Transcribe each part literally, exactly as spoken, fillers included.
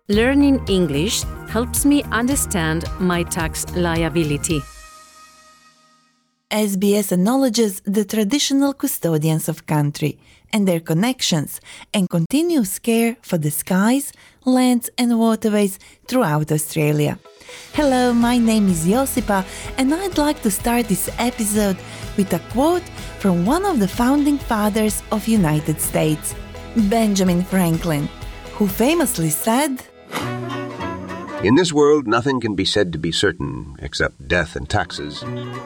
Learning English helps me understand my tax liability. S B S acknowledges the traditional custodians of country and their connections and continuous care for the skies, lands and waterways throughout Australia. Hello, my name is Josipa and I'd like to start this episode with a quote from one of the founding fathers of United States, Benjamin Franklin, who famously said, "In this world, nothing can be said to be certain except death and taxes."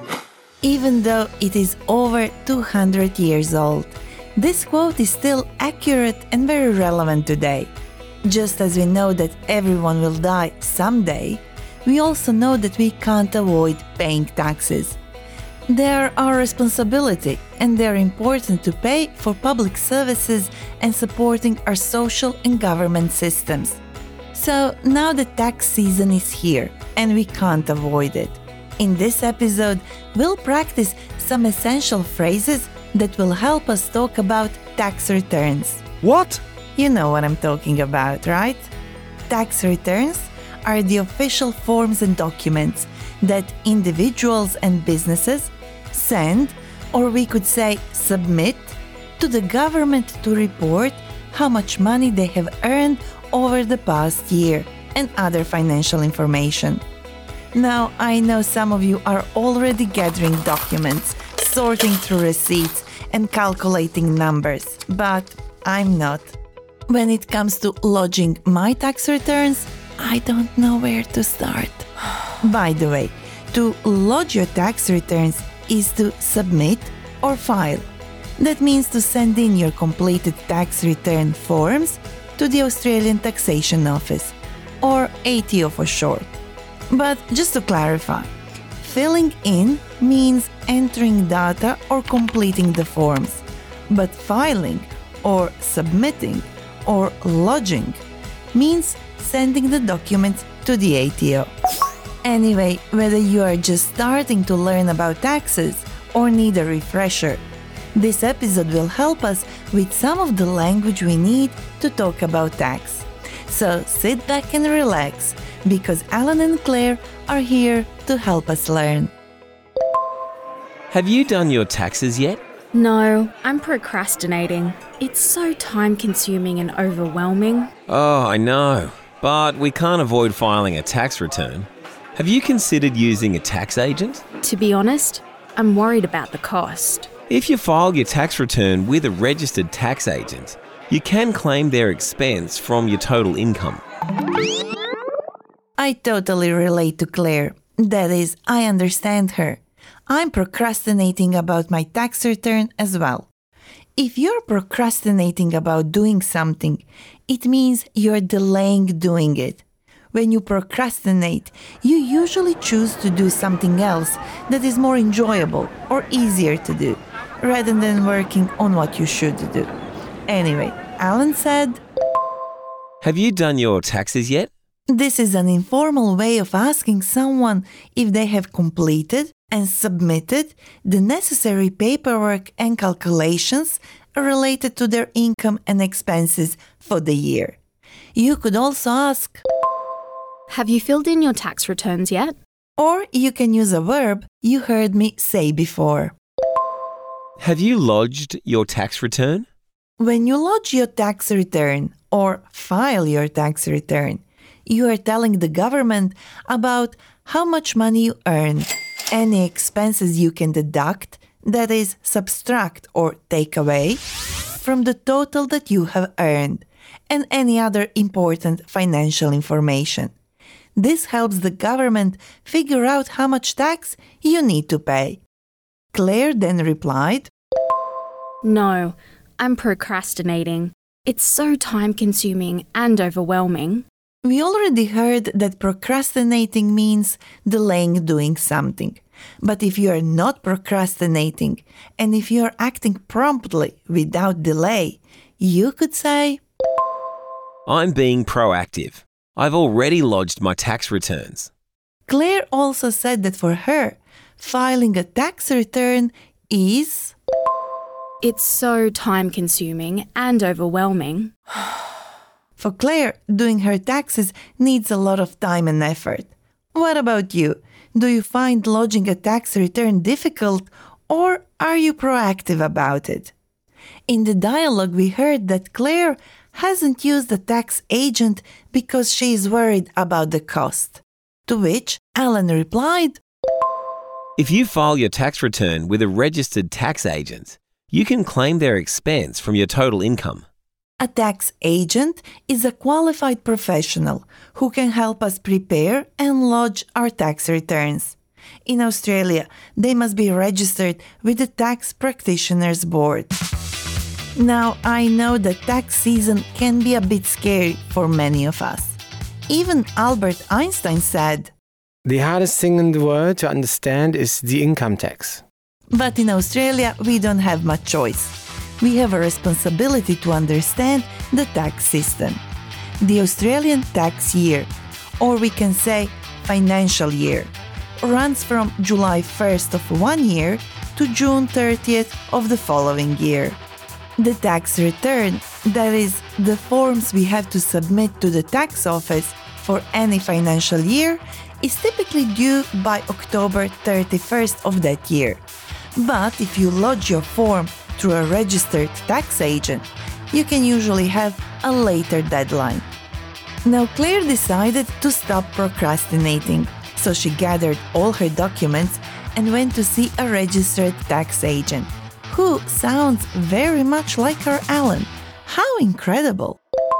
Even though it is over two hundred years old, this quote is still accurate and very relevant today. Just as we know that everyone will die someday, we also know that we can't avoid paying taxes. They are our responsibility and they are important to pay for public services and supporting our social and government systems. So now the tax season is here and we can't avoid it. In this episode, we'll practice some essential phrases that will help us talk about tax returns. What? You know what I'm talking about, right? Tax returns are the official forms and documents that individuals and businesses send, or we could say submit, to the government to report how much money they have earned over the past year and other financial information. Now, I know some of you are already gathering documents, sorting through receipts and calculating numbers, but I'm not. When it comes to lodging my tax returns, I don't know where to start. By the way, to lodge your tax returns is to submit or file. That means to send in your completed tax return forms to the Australian Taxation Office, or A T O for short. But just to clarify, filling in means entering data or completing the forms, but filing or submitting or lodging means sending the documents to the A T O. Anyway, whether you are just starting to learn about taxes or need a refresher, this episode will help us with some of the language we need to talk about tax. So sit back and relax, because Alan and Claire are here to help us learn. Have you done your taxes yet? No, I'm procrastinating. It's so time-consuming and overwhelming. Oh, I know. But we can't avoid filing a tax return. Have you considered using a tax agent? To be honest, I'm worried about the cost. If you file your tax return with a registered tax agent, you can claim their expense from your total income. I totally relate to Claire. That is, I understand her. I'm procrastinating about my tax return as well. If you're procrastinating about doing something, it means you're delaying doing it. When you procrastinate, you usually choose to do something else that is more enjoyable or easier to do, rather than working on what you should do. Anyway, Alan said, Have you done your taxes yet? This is an informal way of asking someone if they have completed and submitted the necessary paperwork and calculations related to their income and expenses for the year. You could also ask, Have you filled in your tax returns yet? Or you can use a verb you heard me say before. Have you lodged your tax return? When you lodge your tax return or file your tax return, you are telling the government about how much money you earn, any expenses you can deduct, that is, subtract or take away, from the total that you have earned, and any other important financial information. This helps the government figure out how much tax you need to pay. Claire then replied, No, I'm procrastinating. It's so time-consuming and overwhelming. We already heard that procrastinating means delaying doing something. But if you are not procrastinating and if you are acting promptly without delay, you could say, I'm being proactive. I've already lodged my tax returns. Claire also said that for her, filing a tax return is... It's so time-consuming and overwhelming. For Claire, doing her taxes needs a lot of time and effort. What about you? Do you find lodging a tax return difficult, or are you proactive about it? In the dialogue, we heard that Claire hasn't used a tax agent because she is worried about the cost. To which Alan replied, If you file your tax return with a registered tax agent, you can claim their expense from your total income. A tax agent is a qualified professional who can help us prepare and lodge our tax returns. In Australia, they must be registered with the Tax Practitioners Board. Now, I know that tax season can be a bit scary for many of us. Even Albert Einstein said, The hardest thing in the world to understand is the income tax. But in Australia, we don't have much choice. We have a responsibility to understand the tax system. The Australian tax year, or we can say financial year, runs from July first of one year to June thirtieth of the following year. The tax return, that is, the forms we have to submit to the tax office for any financial year, is typically due by October thirty-first of that year. But if you lodge your form through a registered tax agent, you can usually have a later deadline. Now Claire decided to stop procrastinating, so she gathered all her documents and went to see a registered tax agent, who sounds very much like her Alan. How incredible!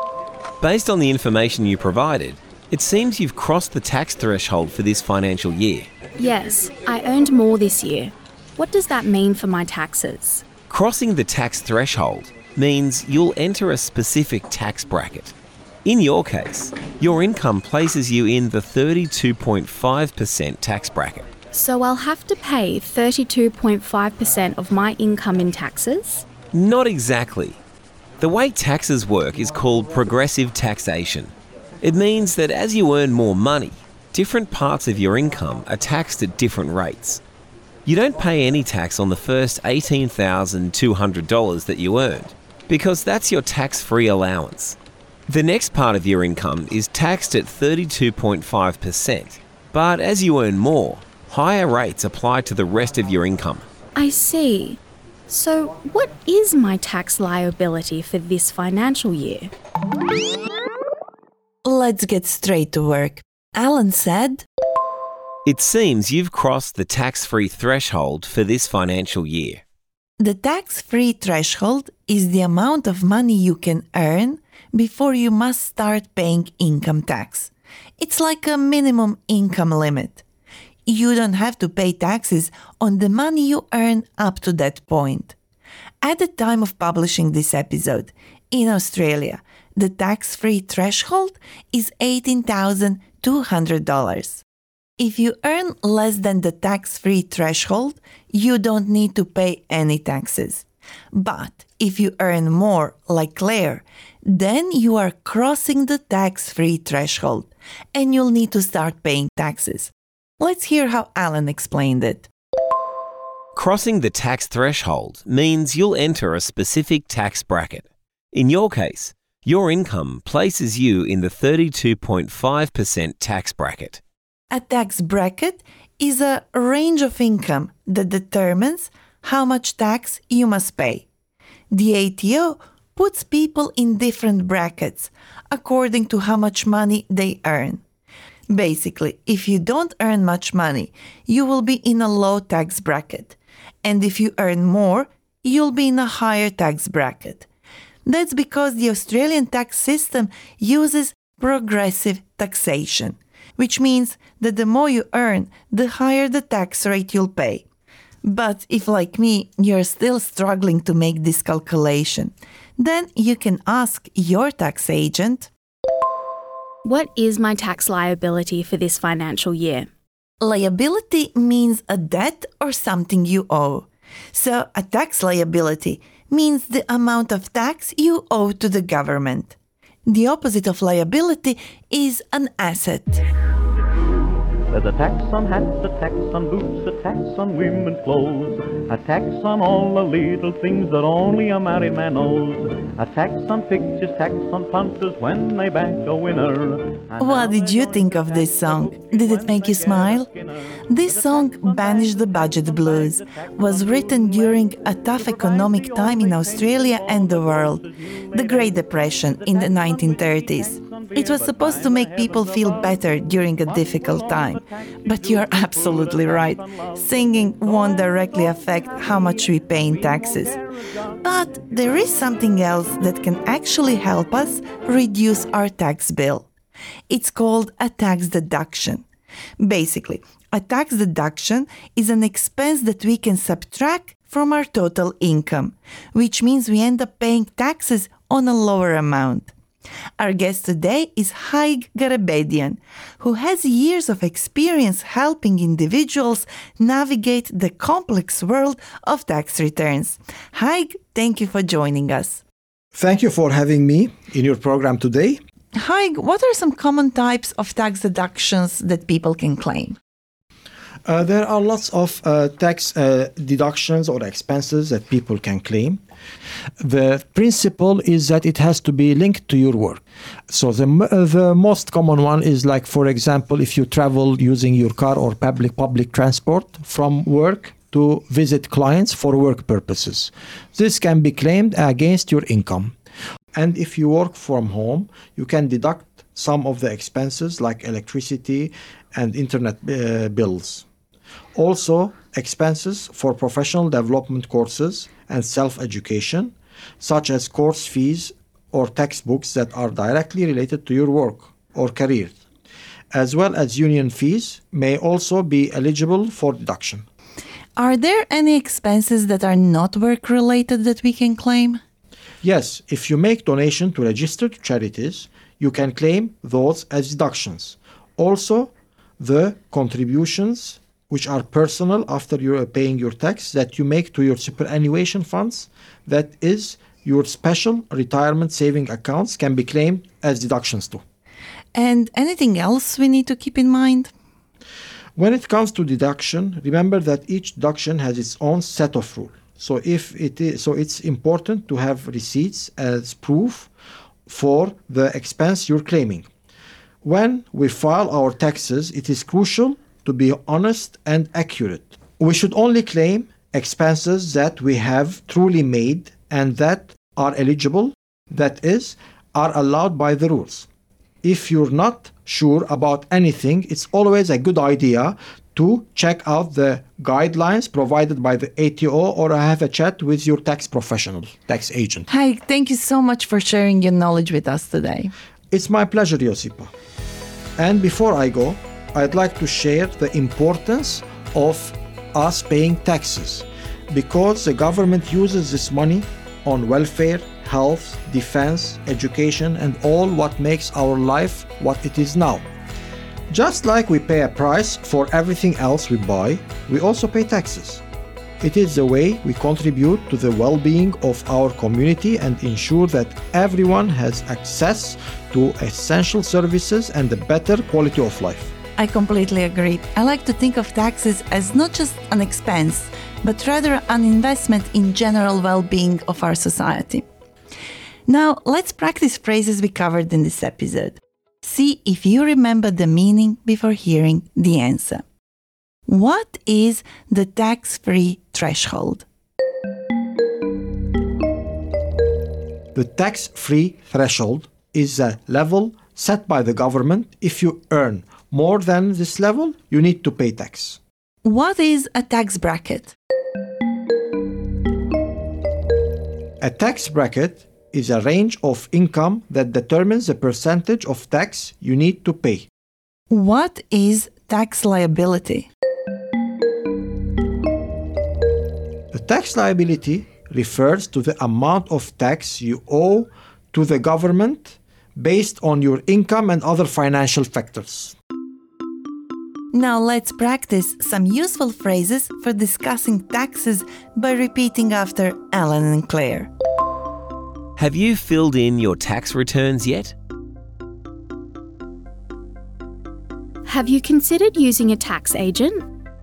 Based on the information you provided, it seems you've crossed the tax threshold for this financial year. Yes, I earned more this year. What does that mean for my taxes? Crossing the tax threshold means you'll enter a specific tax bracket. In your case, your income places you in the thirty-two point five percent tax bracket. So I'll have to pay thirty-two point five percent of my income in taxes? Not exactly. The way taxes work is called progressive taxation. It means that as you earn more money, different parts of your income are taxed at different rates. You don't pay any tax on the first eighteen thousand two hundred dollars that you earned, because that's your tax-free allowance. The next part of your income is taxed at thirty-two point five percent, but as you earn more, higher rates apply to the rest of your income. I see. So what is my tax liability for this financial year? Let's get straight to work. Alan said, It seems you've crossed the tax-free threshold for this financial year. The tax-free threshold is the amount of money you can earn before you must start paying income tax. It's like a minimum income limit. You don't have to pay taxes on the money you earn up to that point. At the time of publishing this episode, in Australia, the tax-free threshold is eighteen thousand two hundred dollars. If you earn less than the tax-free threshold, you don't need to pay any taxes. But if you earn more, like Claire, then you are crossing the tax-free threshold and you'll need to start paying taxes. Let's hear how Alan explained it. Crossing the tax threshold means you'll enter a specific tax bracket. In your case, your income places you in the thirty-two point five percent tax bracket. A tax bracket is a range of income that determines how much tax you must pay. The A T O puts people in different brackets according to how much money they earn. Basically, if you don't earn much money, you will be in a low tax bracket. And if you earn more, you'll be in a higher tax bracket. That's because the Australian tax system uses progressive taxation, which means that the more you earn, the higher the tax rate you'll pay. But if, like me, you're still struggling to make this calculation, then you can ask your tax agent, What is my tax liability for this financial year? Liability means a debt or something you owe. So a tax liability means the amount of tax you owe to the government. The opposite of liability is an asset. There's a tax on hats, a tax on boots, a tax on women's clothes, a tax on all the little things that only a married man knows, a tax on pictures, tax on punters when they back a winner. What did you think of this song? Did it make you smile? This song, Banish the Budget Blues, was written during a tough economic time in Australia and the world, the Great Depression in the nineteen thirties. It was supposed to make people feel better during a difficult time. But you're absolutely right. Singing won't directly affect how much we pay in taxes. But there is something else that can actually help us reduce our tax bill. It's called a tax deduction. Basically, a tax deduction is an expense that we can subtract from our total income, which means we end up paying taxes on a lower amount. Our guest today is Haig Garabedian, who has years of experience helping individuals navigate the complex world of tax returns. Haig, thank you for joining us. Thank you for having me in your program today. Haig, what are some common types of tax deductions that people can claim? Uh, there are lots of uh, tax uh, deductions or expenses that people can claim. The principle is that it has to be linked to your work. So the uh, the most common one is like, for example, if you travel using your car or public public transport from work to visit clients for work purposes. This can be claimed against your income. And if you work from home, you can deduct some of the expenses like electricity and internet uh, bills. Also, expenses for professional development courses and self-education, such as course fees or textbooks that are directly related to your work or career, as well as union fees, may also be eligible for deduction. Are there any expenses that are not work-related that we can claim? Yes, if you make donation to registered charities, you can claim those as deductions. Also, the contributions which are personal after you are paying your tax that you make to your superannuation funds, that is your special retirement saving accounts, can be claimed as deductions too. And anything else we need to keep in mind? When it comes to deduction, remember that each deduction has its own set of rules. So if it is, so it's important to have receipts as proof for the expense you're claiming. When we file our taxes, it is crucial to be honest and accurate. We should only claim expenses that we have truly made and that are eligible, that is, are allowed by the rules. If you're not sure about anything, it's always a good idea to check out the guidelines provided by the A T O or have a chat with your tax professional, tax agent. Hi, thank you so much for sharing your knowledge with us today. It's my pleasure, Josipa. And before I go, I'd like to share the importance of us paying taxes, because the government uses this money on welfare, health, defense, education, and all what makes our life what it is now. Just like we pay a price for everything else we buy, we also pay taxes. It is the way we contribute to the well-being of our community and ensure that everyone has access to essential services and a better quality of life. I completely agree. I like to think of taxes as not just an expense, but rather an investment in general well-being of our society. Now, let's practice phrases we covered in this episode. See if you remember the meaning before hearing the answer. What is the tax-free threshold? The tax-free threshold is a level set by the government. If you earn more than this level, you need to pay tax. What is a tax bracket? A tax bracket is a range of income that determines the percentage of tax you need to pay. What is tax liability? The tax liability refers to the amount of tax you owe to the government based on your income and other financial factors. Now let's practice some useful phrases for discussing taxes by repeating after Alan and Claire. Have you filled in your tax returns yet? Have you considered using a tax agent?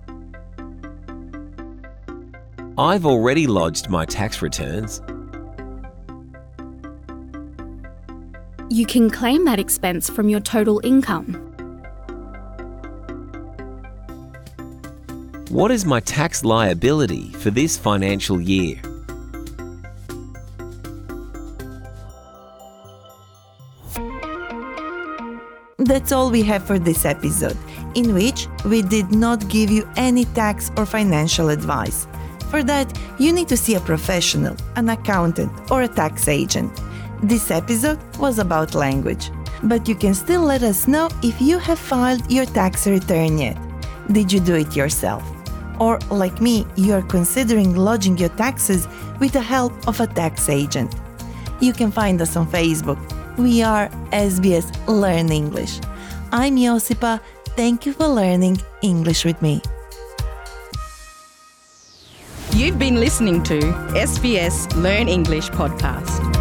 I've already lodged my tax returns. You can claim that expense from your total income. What is my tax liability for this financial year? That's all we have for this episode, in which we did not give you any tax or financial advice. For that, you need to see a professional, an accountant, or a tax agent. This episode was about language, but you can still let us know if you have filed your tax return yet. Did you do it yourself? Or, like me, you are considering lodging your taxes with the help of a tax agent. You can find us on Facebook. We are S B S Learn English. I'm Josipa. Thank you for learning English with me. You've been listening to S B S Learn English podcast.